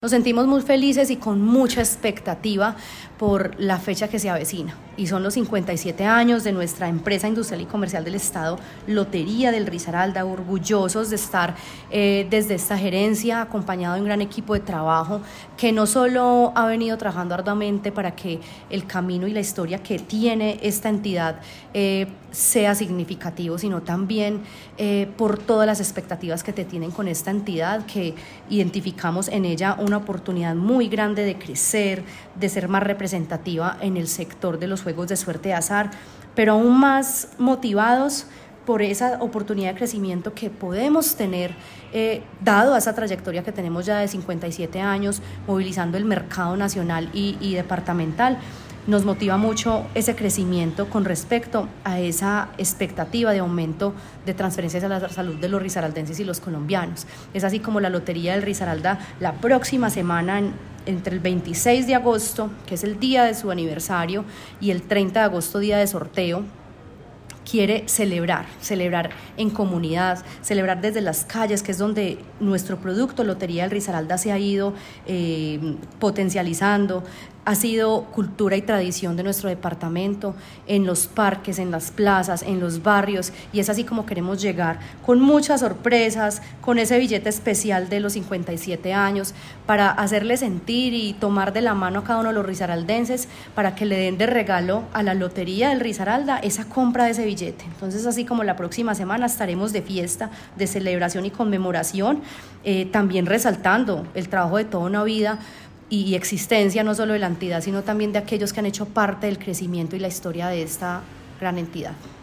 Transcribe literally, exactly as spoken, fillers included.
Nos sentimos muy felices y con mucha expectativa por la fecha que se avecina, y son los cincuenta y siete años de nuestra empresa industrial y comercial del Estado, Lotería del Risaralda, orgullosos de estar eh, desde esta gerencia, acompañado de un gran equipo de trabajo que no solo ha venido trabajando arduamente para que el camino y la historia que tiene esta entidad eh, sea significativo, sino también eh, por todas las expectativas que te tienen con esta entidad, que identificamos en ella un una oportunidad muy grande de crecer, de ser más representativa en el sector de los juegos de suerte de azar, pero aún más motivados por esa oportunidad de crecimiento que podemos tener, eh, dado a esa trayectoria que tenemos ya de cincuenta y siete años, movilizando el mercado nacional y, y departamental. Nos motiva mucho ese crecimiento con respecto a esa expectativa de aumento de transferencias a la salud de los risaraldenses y los colombianos. Es así como la Lotería del Risaralda la próxima semana, en, entre el veintiséis de agosto, que es el día de su aniversario, y el treinta de agosto, día de sorteo, quiere celebrar, celebrar en comunidad, celebrar desde las calles, que es donde nuestro producto Lotería del Risaralda se ha ido eh, potencializando. Ha sido cultura y tradición de nuestro departamento, en los parques, en las plazas, en los barrios, y es así como queremos llegar, con muchas sorpresas, con ese billete especial de los cincuenta y siete años, para hacerle sentir y tomar de la mano a cada uno de los risaraldenses, para que le den de regalo a la Lotería del Risaralda esa compra de ese billete. Entonces, así como la próxima semana estaremos de fiesta, de celebración y conmemoración, eh, también resaltando el trabajo de toda una vida y existencia, no solo de la entidad, sino también de aquellos que han hecho parte del crecimiento y la historia de esta gran entidad.